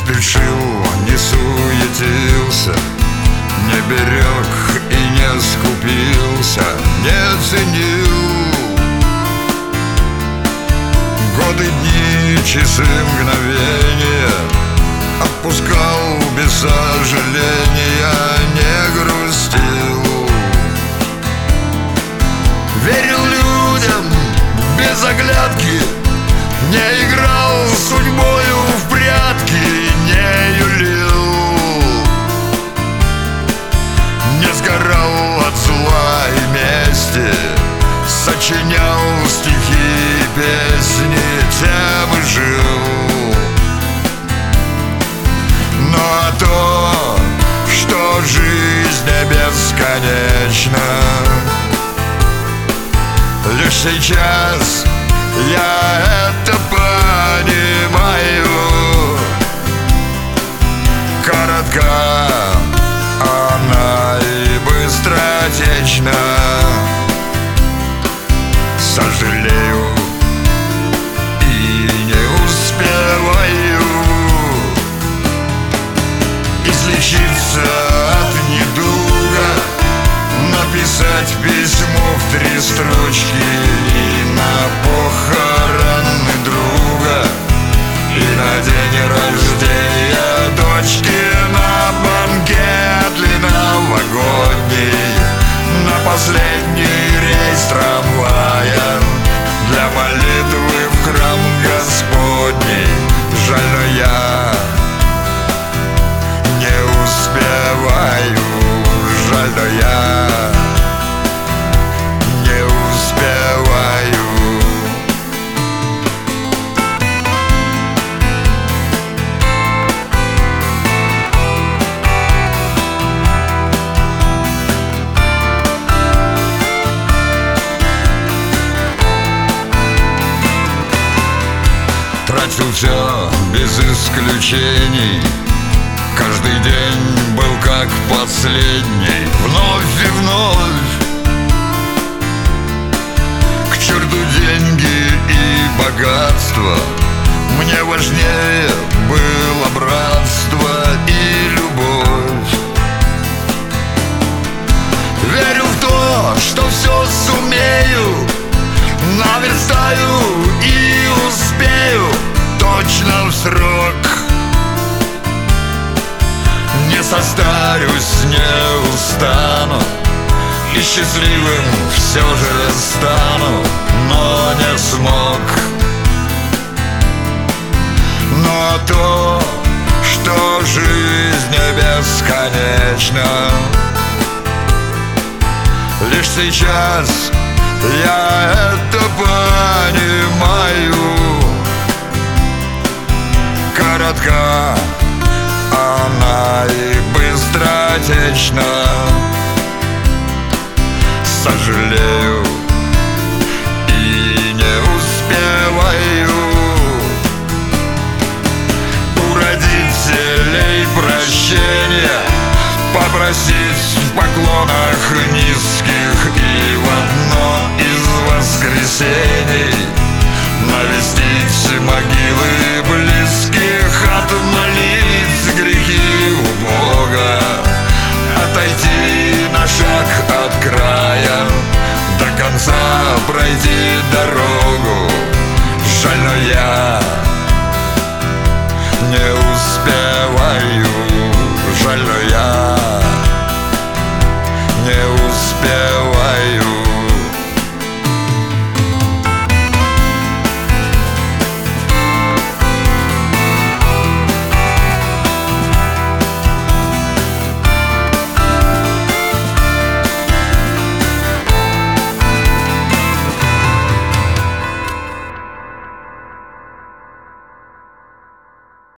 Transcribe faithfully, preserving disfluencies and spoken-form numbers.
спешил, не суетился, не берег и не скупился, не ценил годы, дни, часы, мгновения. Отпускал без сожаления, не грустил. Верил людям без оглядки, не играл с судьбою в прятки, не юлил, не сгорал от зла и мести, сочинял стихи и песни, тем и жил. Но то, что жизнь не бесконечна, лишь сейчас я это понимаю. Коротка она и быстротечна. Сожалею и не успеваю излечиться от недуга, написать письмо в три строчки и на похороны друга, и на день рождения дочки, на банкет ли новогодний, на последний рейс трамвая, для молитвы в храм Господний. Жаль, но я не успеваю, жаль, но я не успеваю. Тратил все без исключений, каждый день был как последний. Вновь и вновь к черту деньги и богатство, мне важнее было братство и любовь. Верю в то, что все сумею, наверстаю и успею точно в срок. Не состарюсь, не устану, и счастливым все же стану, но не смог. Но то, что жизнь не бесконечна, лишь сейчас я это понимаю. Коротка она и быстротечна. Сожалею и не успеваю у родителей прощения, попросить в поклонах низких и в одно из воскресений